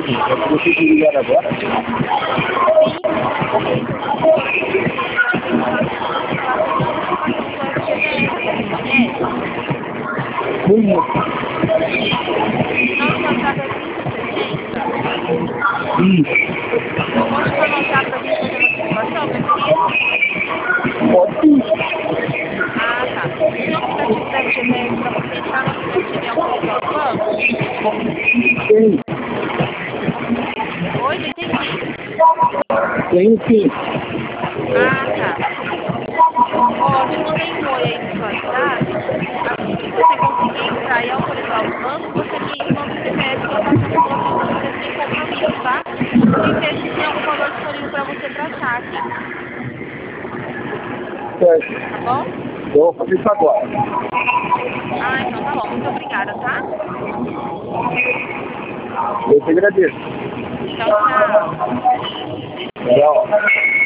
Você te ligar agora? Como? Posso anotar para vir fazer uma simulação, meu querido? Pode. Ah, tá. Se eu quiser te dar o GPS para você entrar no aplicativo e autorizar o banco? Tem. Oi, não entendi. Tem sim. Ah, tá. Ó, eu te mandei um oi aí no seu WhatsApp. Assim que você conseguir entrar e autorizar o banco, você me manda o CPF que eu faço a simulação para você sem compromisso, tá? E ver se tem algum valor disponível para você para saque. Certo. Tá bom? Eu vou fazer isso agora. Ah, então tá bom. Muito obrigada, tá? Eu te agradeço. Tchau, tchau. Tchau.